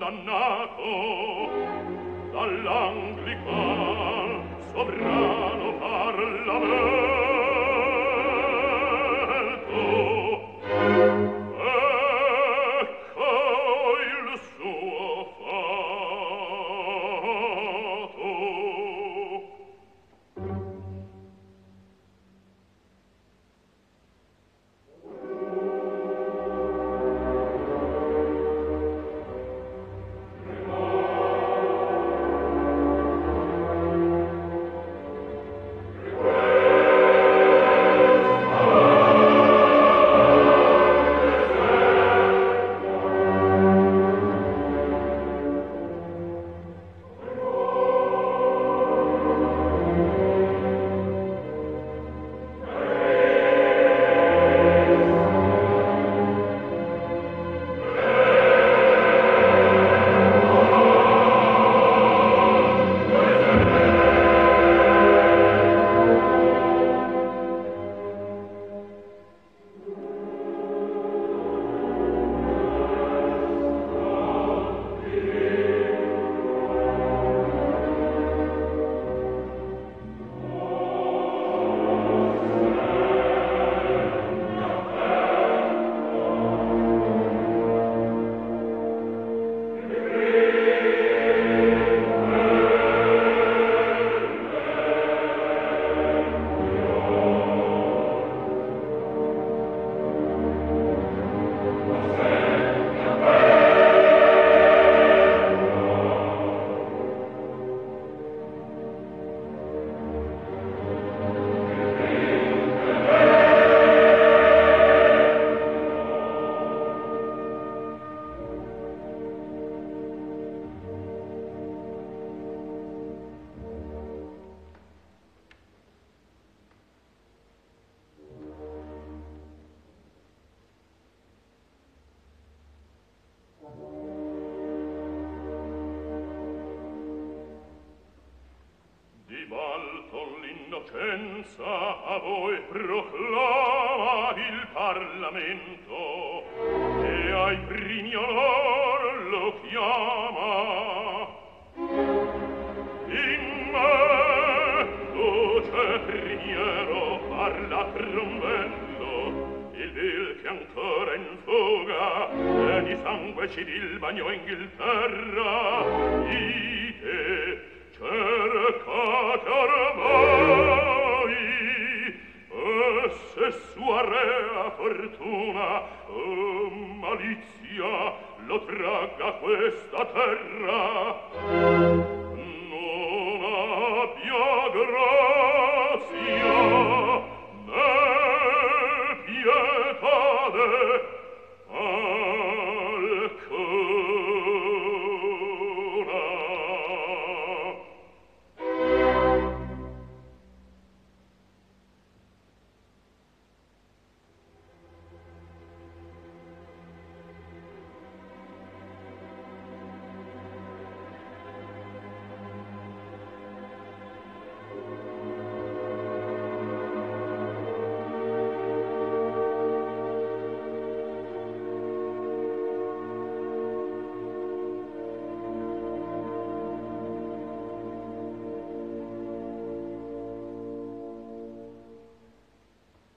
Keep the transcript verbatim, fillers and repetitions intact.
condannato dall'Anglican sovrano Parlamento. Ecco il suo fato. Di volto l'innocenza a voi proclama il Parlamento e ai primi onor lo chiama. In me, voce primiero, parla trombello, il vil che ancora in fuga e di sangue ci il bagno Inghilterra. Io